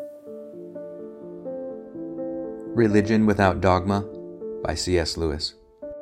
Religion Without Dogma by C.S. Lewis.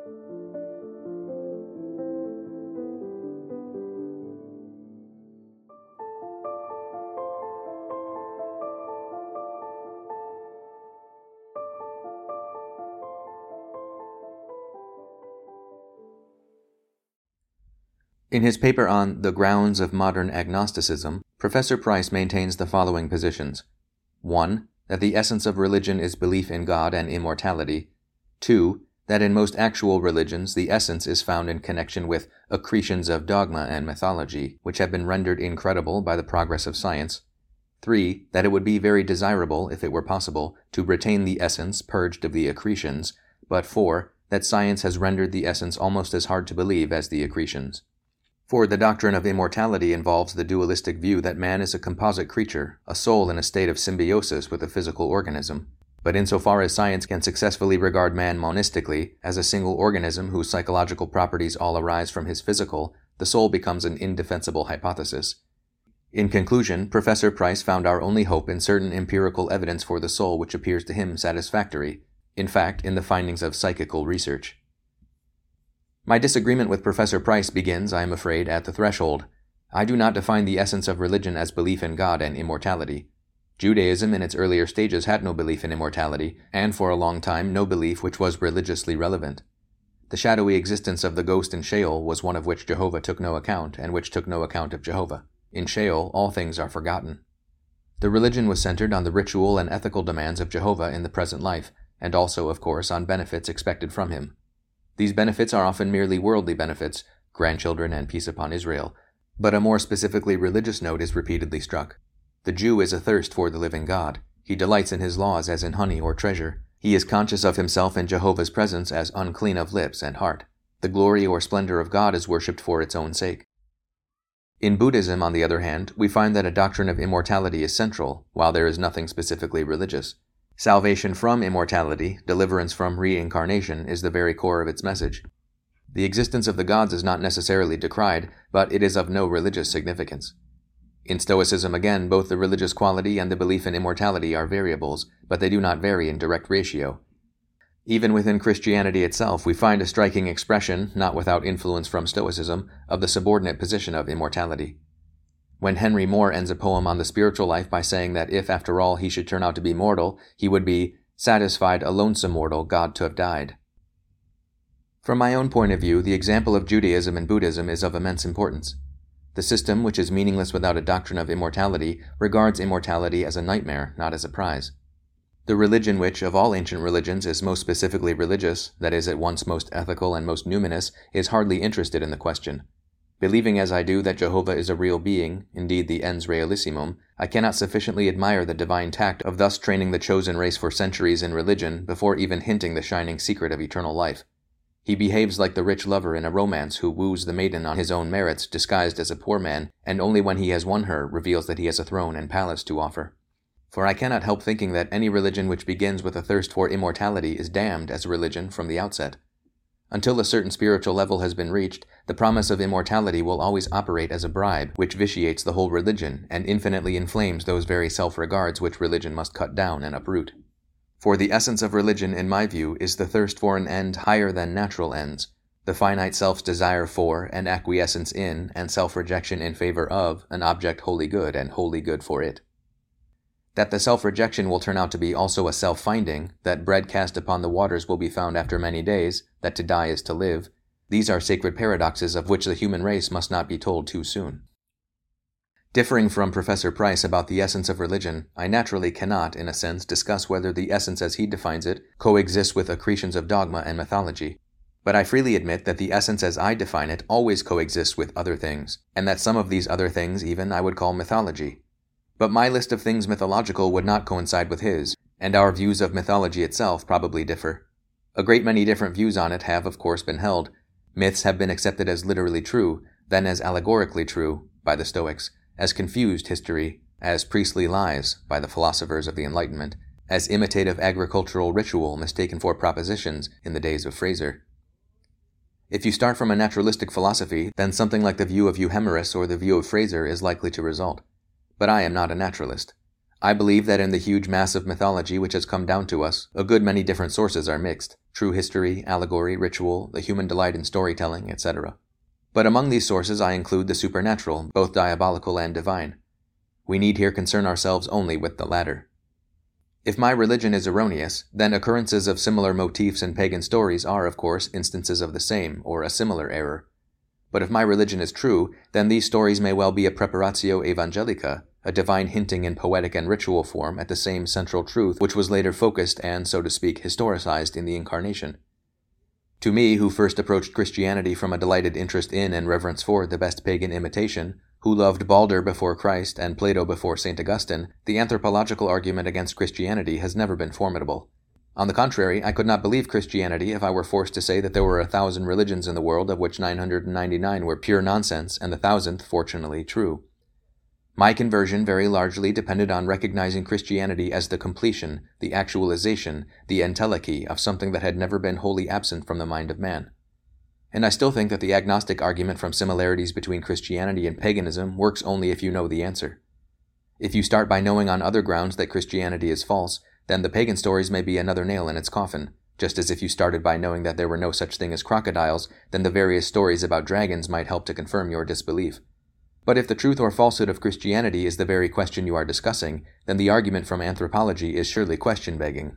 In his paper on The Grounds of Modern Agnosticism, Professor Price maintains the following positions. 1. That the essence of religion is belief in God and immortality. 2. That in most actual religions the essence is found in connection with accretions of dogma and mythology, which have been rendered incredible by the progress of science. 3. That it would be very desirable, if it were possible, to retain the essence purged of the accretions, but 4. That science has rendered the essence almost as hard to believe as the accretions. For the doctrine of immortality involves the dualistic view that man is a composite creature, a soul in a state of symbiosis with a physical organism. But insofar as science can successfully regard man monistically, as a single organism whose psychological properties all arise from his physical, the soul becomes an indefensible hypothesis. In conclusion, Professor Price found our only hope in certain empirical evidence for the soul which appears to him satisfactory, in fact, in the findings of psychical research. My disagreement with Professor Price begins, I am afraid, at the threshold. I do not define the essence of religion as belief in God and immortality. Judaism in its earlier stages had no belief in immortality, and for a long time no belief which was religiously relevant. The shadowy existence of the ghost in Sheol was one of which Jehovah took no account, and which took no account of Jehovah. In Sheol, all things are forgotten. The religion was centered on the ritual and ethical demands of Jehovah in the present life, and also, of course, on benefits expected from him. These benefits are often merely worldly benefits, grandchildren and peace upon Israel, but a more specifically religious note is repeatedly struck. The Jew is athirst for the living God. He delights in his laws as in honey or treasure. He is conscious of himself in Jehovah's presence as unclean of lips and heart. The glory or splendor of God is worshipped for its own sake. In Buddhism, on the other hand, we find that a doctrine of immortality is central, while there is nothing specifically religious. Salvation from immortality, deliverance from reincarnation, is the very core of its message. The existence of the gods is not necessarily decried, but it is of no religious significance. In Stoicism again, both the religious quality and the belief in immortality are variables, but they do not vary in direct ratio. Even within Christianity itself, we find a striking expression, not without influence from Stoicism, of the subordinate position of immortality. When Henry Moore ends a poem on the spiritual life by saying that if, after all, he should turn out to be mortal, he would be satisfied a lonesome mortal, God to have died. From my own point of view, the example of Judaism and Buddhism is of immense importance. The system, which is meaningless without a doctrine of immortality, regards immortality as a nightmare, not as a prize. The religion which, of all ancient religions, is most specifically religious, that is, at once most ethical and most numinous, is hardly interested in the question. Believing as I do that Jehovah is a real being, indeed the ens realissimum, I cannot sufficiently admire the divine tact of thus training the chosen race for centuries in religion before even hinting the shining secret of eternal life. He behaves like the rich lover in a romance who woos the maiden on his own merits disguised as a poor man, and only when he has won her reveals that he has a throne and palace to offer. For I cannot help thinking that any religion which begins with a thirst for immortality is damned as a religion from the outset. Until a certain spiritual level has been reached, the promise of immortality will always operate as a bribe, which vitiates the whole religion, and infinitely inflames those very self-regards which religion must cut down and uproot. For the essence of religion, in my view, is the thirst for an end higher than natural ends, the finite self's desire for, and acquiescence in, and self-rejection in favor of, an object wholly good and wholly good for it. That the self-rejection will turn out to be also a self-finding, that bread cast upon the waters will be found after many days, that to die is to live, these are sacred paradoxes of which the human race must not be told too soon. Differing from Professor Price about the essence of religion, I naturally cannot, in a sense, discuss whether the essence as he defines it coexists with accretions of dogma and mythology. But I freely admit that the essence as I define it always coexists with other things, and that some of these other things even I would call mythology. But my list of things mythological would not coincide with his, and our views of mythology itself probably differ. A great many different views on it have, of course, been held. Myths have been accepted as literally true, then as allegorically true, by the Stoics, as confused history, as priestly lies, by the philosophers of the Enlightenment, as imitative agricultural ritual mistaken for propositions in the days of Fraser. If you start from a naturalistic philosophy, then something like the view of Euhemerus or the view of Fraser is likely to result. But I am not a naturalist. I believe that in the huge mass of mythology which has come down to us, a good many different sources are mixed: true history, allegory, ritual, the human delight in storytelling, etc. But among these sources I include the supernatural, both diabolical and divine. We need here concern ourselves only with the latter. If my religion is erroneous, then occurrences of similar motifs in pagan stories are, of course, instances of the same, or a similar error. But if my religion is true, then these stories may well be a preparatio evangelica, a divine hinting in poetic and ritual form at the same central truth which was later focused and, so to speak, historicized in the Incarnation. To me, who first approached Christianity from a delighted interest in and reverence for the best pagan imitation, who loved Balder before Christ and Plato before St. Augustine, the anthropological argument against Christianity has never been formidable. On the contrary, I could not believe Christianity if I were forced to say that there were 1,000 religions in the world, of which 999 were pure nonsense and the 1,000th, fortunately, true. My conversion very largely depended on recognizing Christianity as the completion, the actualization, the entelechy of something that had never been wholly absent from the mind of man. And I still think that the agnostic argument from similarities between Christianity and paganism works only if you know the answer. If you start by knowing on other grounds that Christianity is false, then the pagan stories may be another nail in its coffin, just as if you started by knowing that there were no such thing as crocodiles, then the various stories about dragons might help to confirm your disbelief. But if the truth or falsehood of Christianity is the very question you are discussing, then the argument from anthropology is surely question-begging.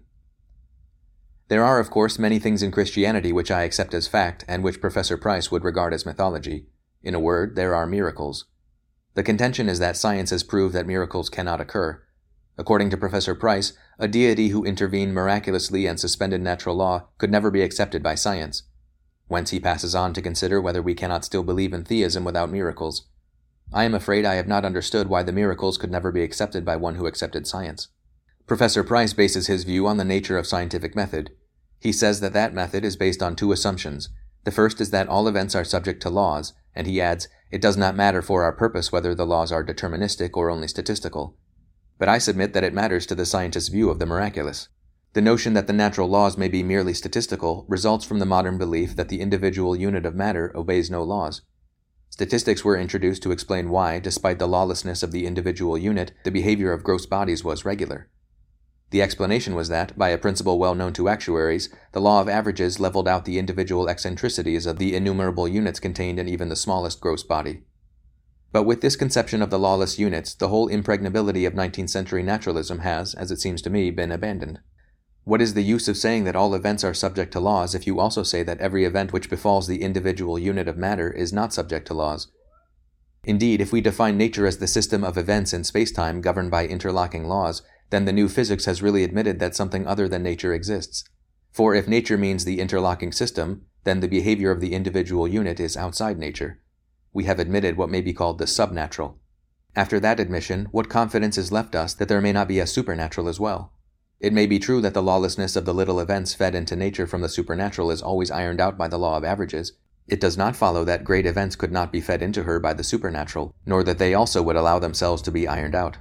There are, of course, many things in Christianity which I accept as fact and which Professor Price would regard as mythology. In a word, there are miracles. The contention is that science has proved that miracles cannot occur. According to Professor Price, a deity who intervened miraculously and suspended natural law could never be accepted by science. Whence he passes on to consider whether we cannot still believe in theism without miracles. I am afraid I have not understood why the miracles could never be accepted by one who accepted science. Professor Price bases his view on the nature of scientific method. He says that that method is based on two assumptions. The first is that all events are subject to laws, and he adds, it does not matter for our purpose whether the laws are deterministic or only statistical. But I submit that it matters to the scientist's view of the miraculous. The notion that the natural laws may be merely statistical results from the modern belief that the individual unit of matter obeys no laws. Statistics were introduced to explain why, despite the lawlessness of the individual unit, the behavior of gross bodies was regular. The explanation was that, by a principle well known to actuaries, the law of averages leveled out the individual eccentricities of the innumerable units contained in even the smallest gross body. But with this conception of the lawless units, the whole impregnability of 19th century naturalism has, as it seems to me, been abandoned. What is the use of saying that all events are subject to laws if you also say that every event which befalls the individual unit of matter is not subject to laws? Indeed, if we define nature as the system of events in spacetime governed by interlocking laws, then the new physics has really admitted that something other than nature exists. For if nature means the interlocking system, then the behavior of the individual unit is outside nature. We have admitted what may be called the subnatural. After that admission, what confidence is left us that there may not be a supernatural as well? It may be true that the lawlessness of the little events fed into nature from the supernatural is always ironed out by the law of averages. It does not follow that great events could not be fed into her by the supernatural, nor that they also would allow themselves to be ironed out.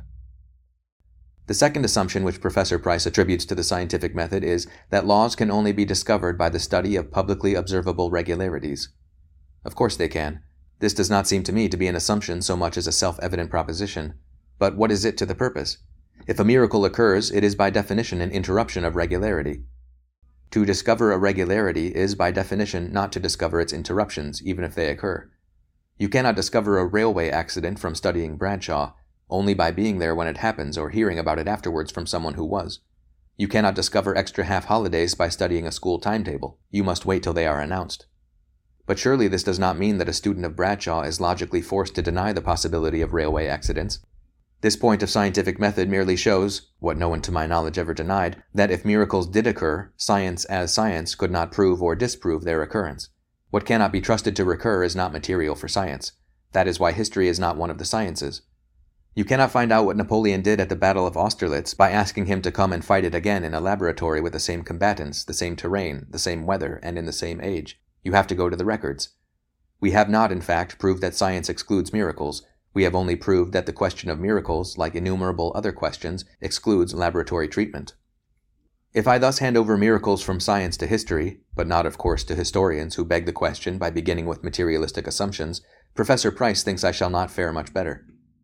The second assumption which Professor Price attributes to the scientific method is that laws can only be discovered by the study of publicly observable regularities. Of course they can. This does not seem to me to be an assumption so much as a self-evident proposition. But what is it to the purpose? If a miracle occurs, it is by definition an interruption of regularity. To discover a regularity is by definition not to discover its interruptions, even if they occur. You cannot discover a railway accident from studying Bradshaw, only by being there when it happens or hearing about it afterwards from someone who was. You cannot discover extra half-holidays by studying a school timetable. You must wait till they are announced. But surely this does not mean that a student of Bradshaw is logically forced to deny the possibility of railway accidents. This point of scientific method merely shows, what no one to my knowledge ever denied, that if miracles did occur, science as science could not prove or disprove their occurrence. What cannot be trusted to recur is not material for science. That is why history is not one of the sciences. You cannot find out what Napoleon did at the Battle of Austerlitz by asking him to come and fight it again in a laboratory with the same combatants, the same terrain, the same weather, and in the same age. You have to go to the records. We have not, in fact, proved that science excludes miracles. We have only proved that the question of miracles, like innumerable other questions, excludes laboratory treatment. If I thus hand over miracles from science to history, but not, of course, to historians who beg the question by beginning with materialistic assumptions, Professor Price thinks I shall not fare much better.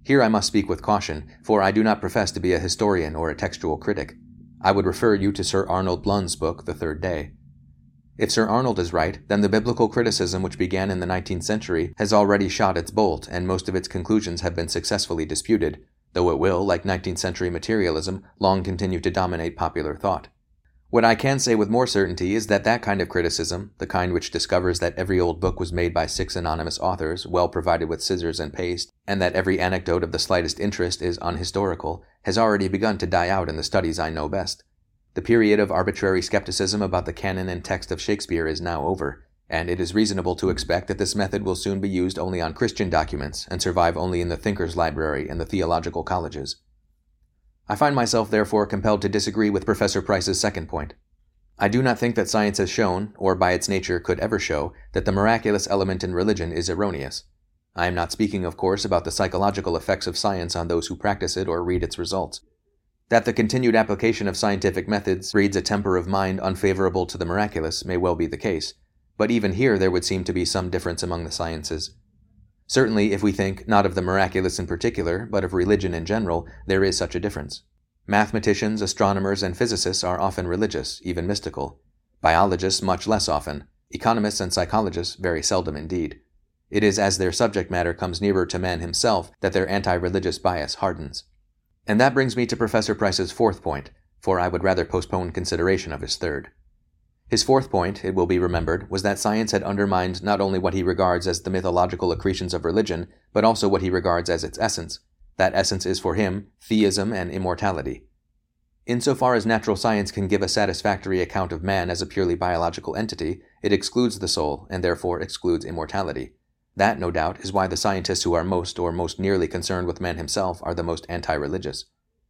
Here I must speak with caution, for I do not profess to be a historian or a textual critic. I would refer you to Sir Arnold Blund's book, The Third Day. If Sir Arnold is right, then the biblical criticism which began in the 19th century has already shot its bolt, and most of its conclusions have been successfully disputed, though it will, like 19th century materialism, long continue to dominate popular thought. What I can say with more certainty is that that kind of criticism, the kind which discovers that every old book was made by 6 anonymous authors, well provided with scissors and paste, and that every anecdote of the slightest interest is unhistorical, has already begun to die out in the studies I know best. The period of arbitrary skepticism about the canon and text of Shakespeare is now over, and it is reasonable to expect that this method will soon be used only on Christian documents and survive only in the Thinker's Library and the theological colleges. I find myself therefore compelled to disagree with Professor Price's second point. I do not think that science has shown, or by its nature could ever show, that the miraculous element in religion is erroneous. I am not speaking, of course, about the psychological effects of science on those who practice it or read its results. That the continued application of scientific methods breeds a temper of mind unfavorable to the miraculous may well be the case, but even here there would seem to be some difference among the sciences. Certainly, if we think not of the miraculous in particular, but of religion in general, there is such a difference. Mathematicians, astronomers, and physicists are often religious, even mystical. Biologists much less often. Economists and psychologists very seldom indeed. It is as their subject matter comes nearer to man himself that their anti-religious bias hardens. And that brings me to Professor Price's fourth point, for I would rather postpone consideration of his third. His fourth point, it will be remembered, was that science had undermined not only what he regards as the mythological accretions of religion, but also what he regards as its essence. That essence is for him theism and immortality. Insofar as natural science can give a satisfactory account of man as a purely biological entity, it excludes the soul, and therefore excludes immortality. That, no doubt, is why the scientists who are most or most nearly concerned with man himself are the most anti-religious.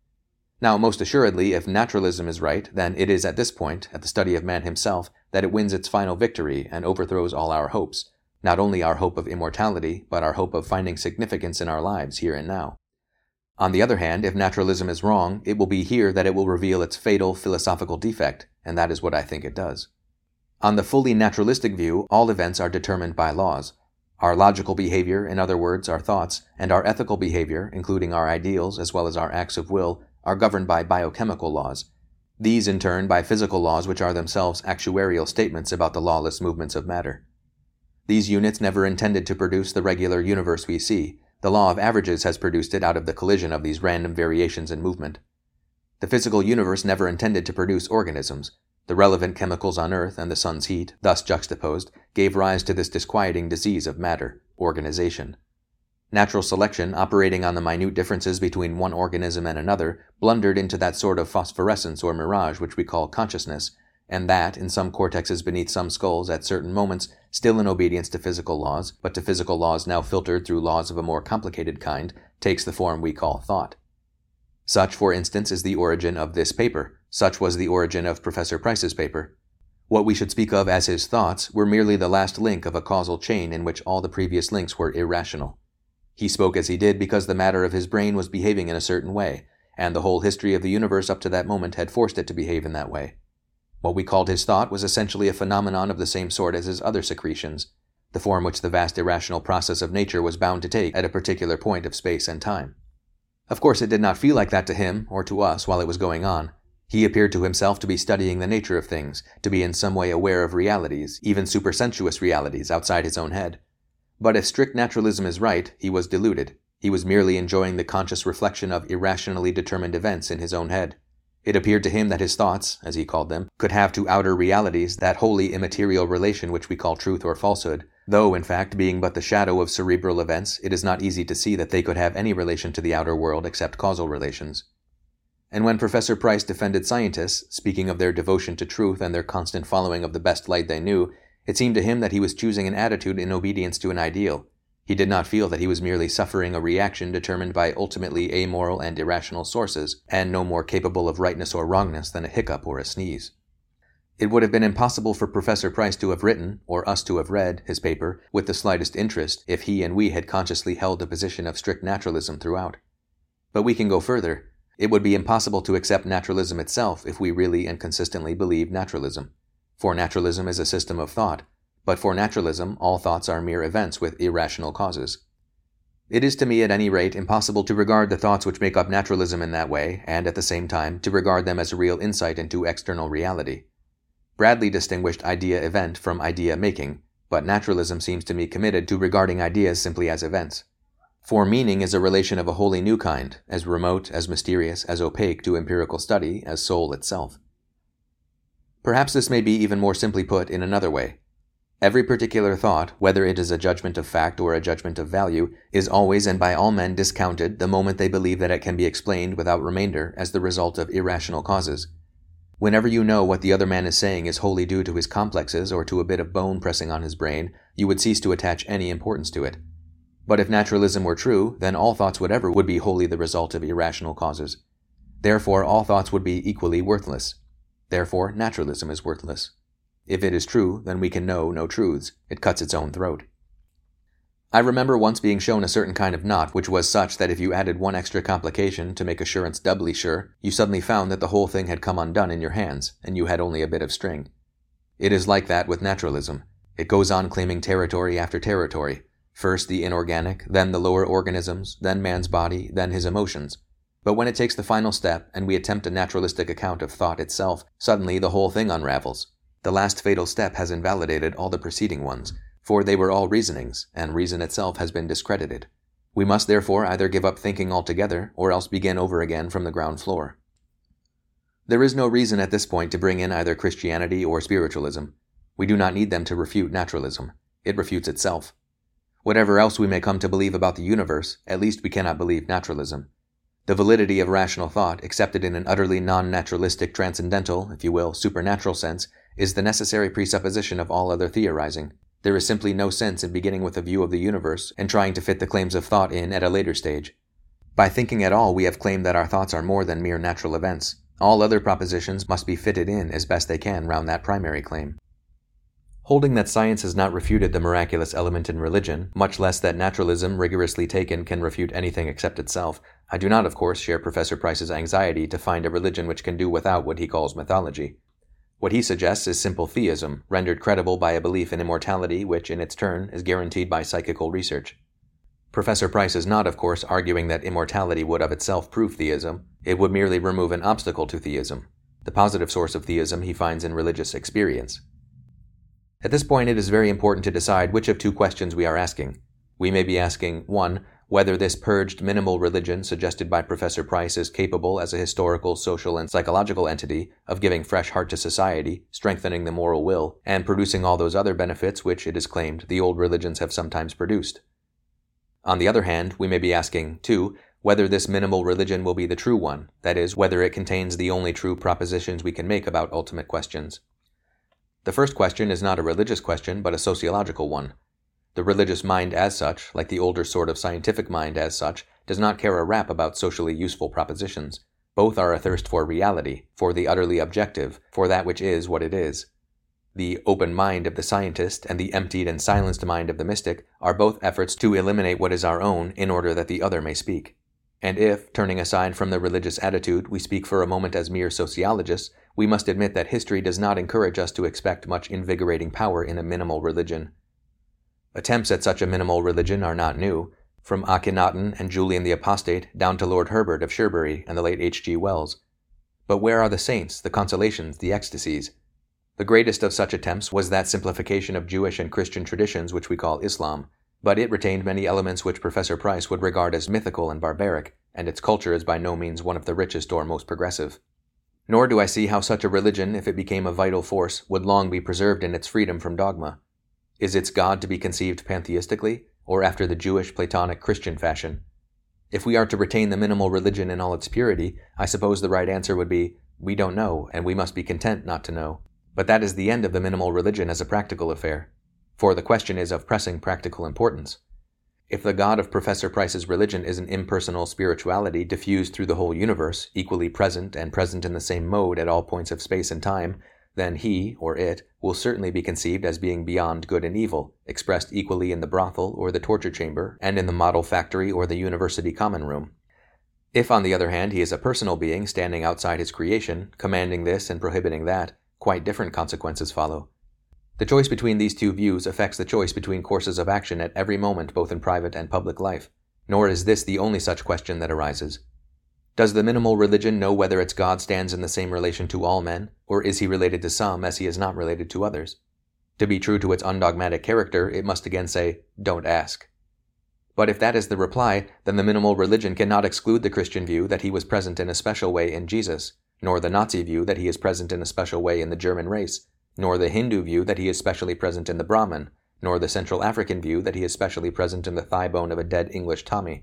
Now, most assuredly, if naturalism is right, then it is at this point, at the study of man himself, that it wins its final victory and overthrows all our hopes, not only our hope of immortality, but our hope of finding significance in our lives here and now. On the other hand, if naturalism is wrong, it will be here that it will reveal its fatal philosophical defect, and that is what I think it does. On the fully naturalistic view, all events are determined by laws. Our logical behavior, in other words, our thoughts, and our ethical behavior, including our ideals as well as our acts of will, are governed by biochemical laws. These, in turn, by physical laws which are themselves actuarial statements about the lawless movements of matter. These units never intended to produce the regular universe we see. The law of averages has produced it out of the collision of these random variations in movement. The physical universe never intended to produce organisms. The relevant chemicals on Earth and the sun's heat, thus juxtaposed, gave rise to this disquieting disease of matter, organization. Natural selection, operating on the minute differences between one organism and another, blundered into that sort of phosphorescence or mirage which we call consciousness, and that, in some cortexes beneath some skulls at certain moments, still in obedience to physical laws, but to physical laws now filtered through laws of a more complicated kind, takes the form we call thought. Such, for instance, is the origin of this paper. Such was the origin of Professor Price's paper. What we should speak of as his thoughts were merely the last link of a causal chain in which all the previous links were irrational. He spoke as he did because the matter of his brain was behaving in a certain way, and the whole history of the universe up to that moment had forced it to behave in that way. What we called his thought was essentially a phenomenon of the same sort as his other secretions, the form which the vast irrational process of nature was bound to take at a particular point of space and time. Of course, it did not feel like that to him, or to us, while it was going on. He appeared to himself to be studying the nature of things, to be in some way aware of realities, even supersensuous realities outside his own head. But if strict naturalism is right, he was deluded. He was merely enjoying the conscious reflection of irrationally determined events in his own head. It appeared to him that his thoughts, as he called them, could have to outer realities that wholly immaterial relation which we call truth or falsehood, though, in fact, being but the shadow of cerebral events, it is not easy to see that they could have any relation to the outer world except causal relations. And when Professor Price defended scientists, speaking of their devotion to truth and their constant following of the best light they knew, it seemed to him that he was choosing an attitude in obedience to an ideal. He did not feel that he was merely suffering a reaction determined by ultimately amoral and irrational sources, and no more capable of rightness or wrongness than a hiccup or a sneeze. It would have been impossible for Professor Price to have written, or us to have read, his paper with the slightest interest if he and we had consciously held a position of strict naturalism throughout. But we can go further. It would be impossible to accept naturalism itself if we really and consistently believed naturalism. For naturalism is a system of thought, but for naturalism all thoughts are mere events with irrational causes. It is to me, at any rate, impossible to regard the thoughts which make up naturalism in that way, and at the same time to regard them as a real insight into external reality. Bradley distinguished idea-event from idea-making, but naturalism seems to me committed to regarding ideas simply as events. For meaning is a relation of a wholly new kind, as remote, as mysterious, as opaque to empirical study as soul itself. Perhaps this may be even more simply put in another way. Every particular thought, whether it is a judgment of fact or a judgment of value, is always and by all men discounted the moment they believe that it can be explained without remainder as the result of irrational causes. Whenever you know what the other man is saying is wholly due to his complexes or to a bit of bone pressing on his brain, you would cease to attach any importance to it. But if naturalism were true, then all thoughts whatever would be wholly the result of irrational causes. Therefore, all thoughts would be equally worthless. Therefore, naturalism is worthless. If it is true, then we can know no truths. It cuts its own throat. I remember once being shown a certain kind of knot which was such that if you added one extra complication to make assurance doubly sure, you suddenly found that the whole thing had come undone in your hands, and you had only a bit of string. It is like that with naturalism. It goes on claiming territory after territory, first the inorganic, then the lower organisms, then man's body, then his emotions. But when it takes the final step, and we attempt a naturalistic account of thought itself, suddenly the whole thing unravels. The last fatal step has invalidated all the preceding ones, for they were all reasonings, and reason itself has been discredited. We must therefore either give up thinking altogether, or else begin over again from the ground floor. There is no reason at this point to bring in either Christianity or spiritualism. We do not need them to refute naturalism. It refutes itself. Whatever else we may come to believe about the universe, at least we cannot believe naturalism. The validity of rational thought, accepted in an utterly non-naturalistic, transcendental, if you will, supernatural sense, is the necessary presupposition of all other theorizing. There is simply no sense in beginning with a view of the universe and trying to fit the claims of thought in at a later stage. By thinking at all, we have claimed that our thoughts are more than mere natural events. All other propositions must be fitted in as best they can round that primary claim. Holding that science has not refuted the miraculous element in religion, much less that naturalism, rigorously taken, can refute anything except itself, I do not, of course, share Professor Price's anxiety to find a religion which can do without what he calls mythology. What he suggests is simple theism, rendered credible by a belief in immortality which, in its turn, is guaranteed by psychical research. Professor Price is not, of course, arguing that immortality would of itself prove theism. It would merely remove an obstacle to theism. The positive source of theism he finds in religious experience. At this point, it is very important to decide which of two questions we are asking. We may be asking, 1. Whether this purged minimal religion suggested by Professor Price is capable as a historical, social, and psychological entity of giving fresh heart to society, strengthening the moral will, and producing all those other benefits which, it is claimed, the old religions have sometimes produced. On the other hand, we may be asking, 2. Whether this minimal religion will be the true one, that is, whether it contains the only true propositions we can make about ultimate questions. The first question is not a religious question, but a sociological one. The religious mind as such, like the older sort of scientific mind as such, does not care a rap about socially useful propositions. Both are athirst for reality, for the utterly objective, for that which is what it is. The open mind of the scientist and the emptied and silenced mind of the mystic are both efforts to eliminate what is our own in order that the other may speak. And if, turning aside from the religious attitude, we speak for a moment as mere sociologists, we must admit that history does not encourage us to expect much invigorating power in a minimal religion. Attempts at such a minimal religion are not new, from Akhenaten and Julian the Apostate down to Lord Herbert of Sherbury and the late H.G. Wells. But where are the saints, the consolations, the ecstasies? The greatest of such attempts was that simplification of Jewish and Christian traditions which we call Islam, but it retained many elements which Professor Price would regard as mythical and barbaric, and its culture is by no means one of the richest or most progressive. Nor do I see how such a religion, if it became a vital force, would long be preserved in its freedom from dogma. Is its God to be conceived pantheistically, or after the Jewish, Platonic, Christian fashion? If we are to retain the minimal religion in all its purity, I suppose the right answer would be, we don't know, and we must be content not to know. But that is the end of the minimal religion as a practical affair. For the question is of pressing practical importance. If the God of Professor Price's religion is an impersonal spirituality diffused through the whole universe, equally present and present in the same mode at all points of space and time, then he, or it, will certainly be conceived as being beyond good and evil, expressed equally in the brothel or the torture chamber, and in the model factory or the university common room. If, on the other hand, he is a personal being standing outside his creation, commanding this and prohibiting that, quite different consequences follow. The choice between these two views affects the choice between courses of action at every moment both in private and public life. Nor is this the only such question that arises. Does the minimal religion know whether its God stands in the same relation to all men, or is he related to some as he is not related to others? To be true to its undogmatic character, it must again say, "Don't ask." But if that is the reply, then the minimal religion cannot exclude the Christian view that he was present in a special way in Jesus, nor the Nazi view that he is present in a special way in the German race, nor the Hindu view that he is specially present in the Brahmin, nor the Central African view that he is specially present in the thigh bone of a dead English Tommy.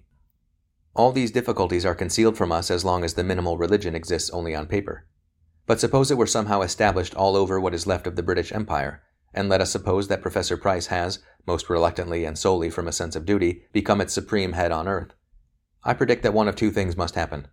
All these difficulties are concealed from us as long as the minimal religion exists only on paper. But suppose it were somehow established all over what is left of the British Empire, and let us suppose that Professor Price has, most reluctantly and solely from a sense of duty, become its supreme head on earth. I predict that one of two things must happen.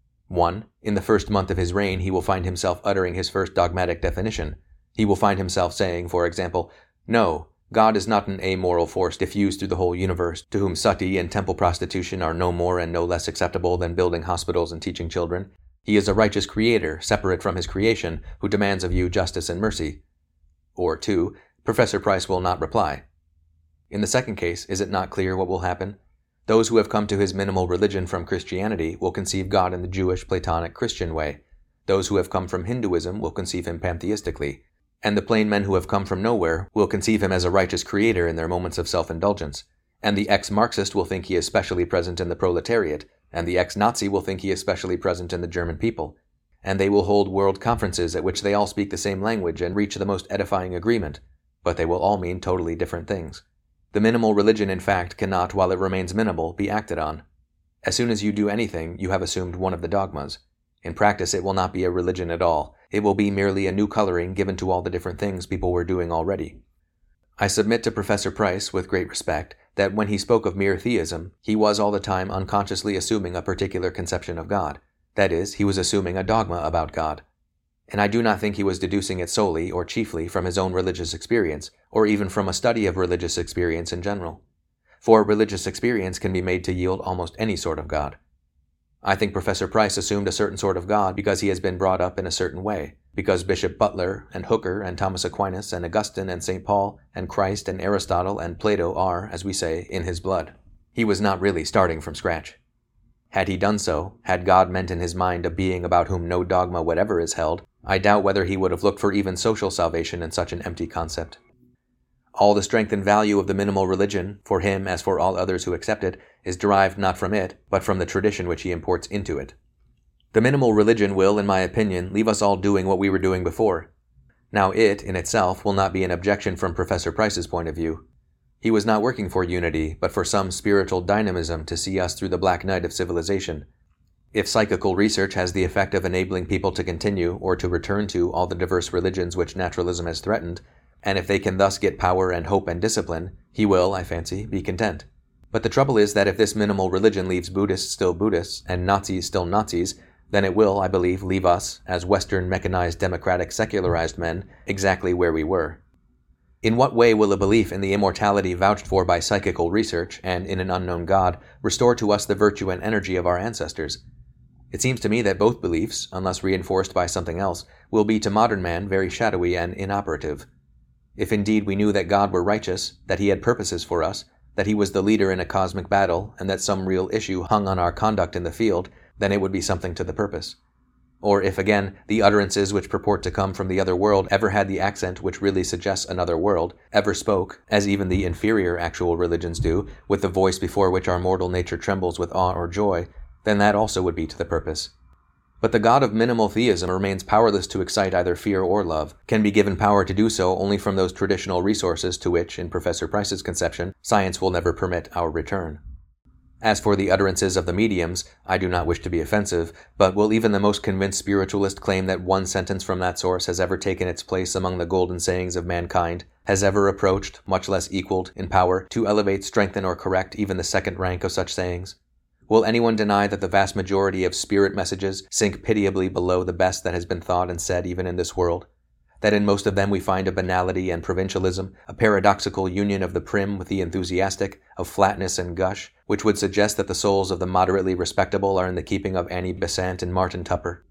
1. In the first month of his reign he will find himself uttering his first dogmatic definition. He will find himself saying, for example, "No, God is not an amoral force diffused through the whole universe, to whom suttee and temple prostitution are no more and no less acceptable than building hospitals and teaching children. He is a righteous creator, separate from his creation, who demands of you justice and mercy." Or 2. Professor Price will not reply. In the second case, is it not clear what will happen? Those who have come to his minimal religion from Christianity will conceive God in the Jewish, Platonic, Christian way. Those who have come from Hinduism will conceive him pantheistically. And the plain men who have come from nowhere will conceive him as a righteous creator in their moments of self-indulgence. And the ex-Marxist will think he is specially present in the proletariat, and the ex-Nazi will think he is specially present in the German people. And they will hold world conferences at which they all speak the same language and reach the most edifying agreement, but they will all mean totally different things. The minimal religion, in fact, cannot, while it remains minimal, be acted on. As soon as you do anything, you have assumed one of the dogmas. In practice, it will not be a religion at all. It will be merely a new coloring given to all the different things people were doing already. I submit to Professor Price, with great respect, that when he spoke of mere theism, he was all the time unconsciously assuming a particular conception of God. That is, he was assuming a dogma about God. And I do not think he was deducing it solely or chiefly from his own religious experience, or even from a study of religious experience in general. For religious experience can be made to yield almost any sort of God. I think Professor Price assumed a certain sort of God because he has been brought up in a certain way, because Bishop Butler and Hooker and Thomas Aquinas and Augustine and St. Paul and Christ and Aristotle and Plato are, as we say, in his blood. He was not really starting from scratch. Had he done so, had God meant in his mind a being about whom no dogma whatever is held, I doubt whether he would have looked for even social salvation in such an empty concept. All the strength and value of the minimal religion, for him as for all others who accept it, is derived not from it, but from the tradition which he imports into it. The minimal religion will, in my opinion, leave us all doing what we were doing before. Now it, in itself, will not be an objection from Professor Price's point of view. He was not working for unity, but for some spiritual dynamism to see us through the black night of civilization. If psychical research has the effect of enabling people to continue or to return to all the diverse religions which naturalism has threatened, and if they can thus get power and hope and discipline, he will, I fancy, be content. But the trouble is that if this minimal religion leaves Buddhists still Buddhists and Nazis still Nazis, then it will, I believe, leave us, as Western mechanized democratic secularized men, exactly where we were. In what way will a belief in the immortality vouched for by psychical research and in an unknown God restore to us the virtue and energy of our ancestors? It seems to me that both beliefs, unless reinforced by something else, will be to modern man very shadowy and inoperative. If indeed we knew that God were righteous, that he had purposes for us, that he was the leader in a cosmic battle, and that some real issue hung on our conduct in the field, then it would be something to the purpose. Or if, again, the utterances which purport to come from the other world ever had the accent which really suggests another world, ever spoke, as even the inferior actual religions do, with the voice before which our mortal nature trembles with awe or joy, then that also would be to the purpose. But the God of minimal theism remains powerless to excite either fear or love, can be given power to do so only from those traditional resources to which, in Professor Price's conception, science will never permit our return. As for the utterances of the mediums, I do not wish to be offensive, but will even the most convinced spiritualist claim that one sentence from that source has ever taken its place among the golden sayings of mankind, has ever approached, much less equaled, in power, to elevate, strengthen, or correct even the second rank of such sayings? Will anyone deny that the vast majority of spirit messages sink pitiably below the best that has been thought and said even in this world? That in most of them we find a banality and provincialism, a paradoxical union of the prim with the enthusiastic, of flatness and gush, which would suggest that the souls of the moderately respectable are in the keeping of Annie Besant and Martin Tupper?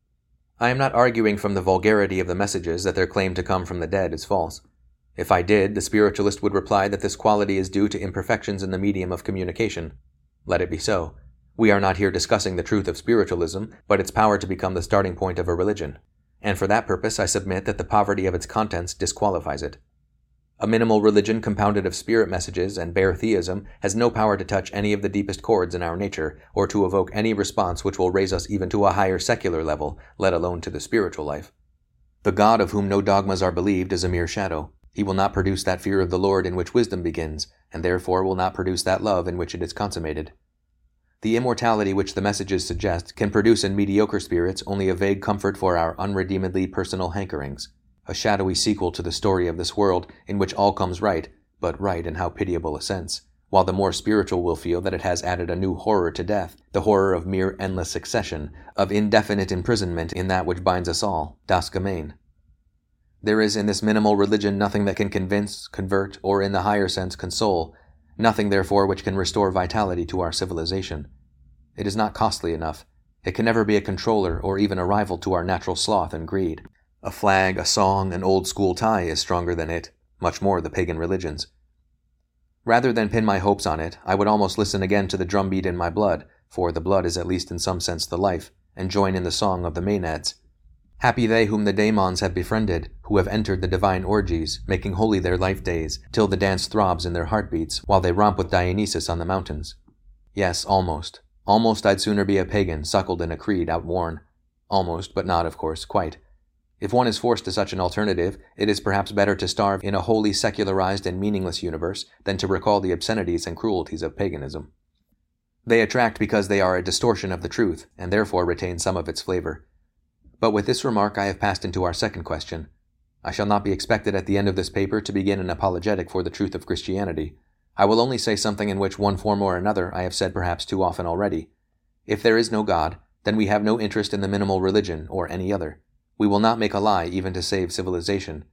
I am not arguing from the vulgarity of the messages that their claim to come from the dead is false. If I did, the spiritualist would reply that this quality is due to imperfections in the medium of communication. Let it be so. We are not here discussing the truth of spiritualism, but its power to become the starting point of a religion. And for that purpose I submit that the poverty of its contents disqualifies it. A minimal religion compounded of spirit messages and bare theism has no power to touch any of the deepest chords in our nature, or to evoke any response which will raise us even to a higher secular level, let alone to the spiritual life. The God of whom no dogmas are believed is a mere shadow. He will not produce that fear of the Lord in which wisdom begins, and therefore will not produce that love in which it is consummated. The immortality which the messages suggest can produce in mediocre spirits only a vague comfort for our unredeemedly personal hankerings, a shadowy sequel to the story of this world in which all comes right, but right in how pitiable a sense, while the more spiritual will feel that it has added a new horror to death, the horror of mere endless succession, of indefinite imprisonment in that which binds us all, das Gemein. There is in this minimal religion nothing that can convince, convert, or in the higher sense console, nothing therefore which can restore vitality to our civilization. It is not costly enough. It can never be a controller or even a rival to our natural sloth and greed. A flag, a song, an old-school tie is stronger than it, much more the pagan religions. Rather than pin my hopes on it, I would almost listen again to the drumbeat in my blood, for the blood is at least in some sense the life, and join in the song of the Maenads. Happy they whom the daemons have befriended, who have entered the divine orgies, making holy their life days, till the dance throbs in their heartbeats, while they romp with Dionysus on the mountains. Yes, almost. Almost I'd sooner be a pagan, suckled in a creed outworn. Almost, but not, of course, quite. If one is forced to such an alternative, it is perhaps better to starve in a wholly secularized and meaningless universe than to recall the obscenities and cruelties of paganism. They attract because they are a distortion of the truth, and therefore retain some of its flavor. But with this remark I have passed into our second question. I shall not be expected at the end of this paper to begin an apologetic for the truth of Christianity. I will only say something in which one form or another I have said perhaps too often already. If there is no God, then we have no interest in the minimal religion or any other. We will not make a lie even to save civilization.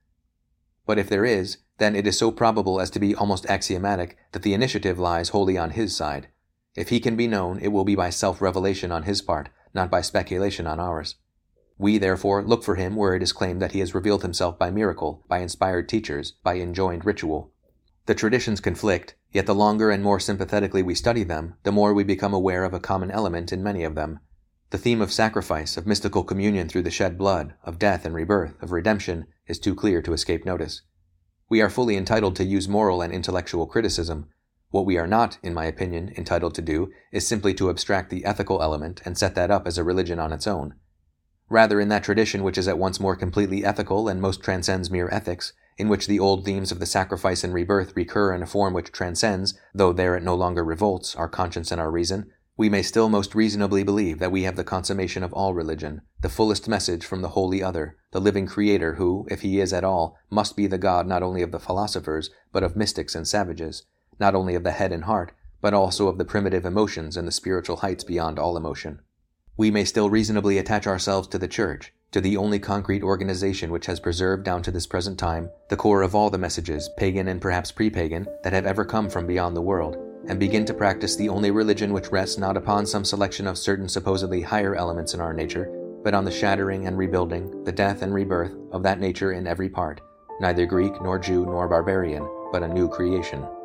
But if there is, then it is so probable as to be almost axiomatic that the initiative lies wholly on his side. If he can be known, it will be by self-revelation on his part, not by speculation on ours. We, therefore, look for him where it is claimed that he has revealed himself by miracle, by inspired teachers, by enjoined ritual. The traditions conflict, yet the longer and more sympathetically we study them, the more we become aware of a common element in many of them. The theme of sacrifice, of mystical communion through the shed blood, of death and rebirth, of redemption, is too clear to escape notice. We are fully entitled to use moral and intellectual criticism. What we are not, in my opinion, entitled to do is simply to abstract the ethical element and set that up as a religion on its own. Rather, in that tradition which is at once more completely ethical and most transcends mere ethics, in which the old themes of the sacrifice and rebirth recur in a form which transcends, though there it no longer revolts, our conscience and our reason, we may still most reasonably believe that we have the consummation of all religion, the fullest message from the Holy Other, the living Creator who, if he is at all, must be the God not only of the philosophers, but of mystics and savages, not only of the head and heart, but also of the primitive emotions and the spiritual heights beyond all emotion. We may still reasonably attach ourselves to the Church, to the only concrete organization which has preserved down to this present time the core of all the messages, pagan and perhaps pre-pagan, that have ever come from beyond the world, and begin to practice the only religion which rests not upon some selection of certain supposedly higher elements in our nature, but on the shattering and rebuilding, the death and rebirth of that nature in every part, neither Greek nor Jew nor barbarian, but a new creation.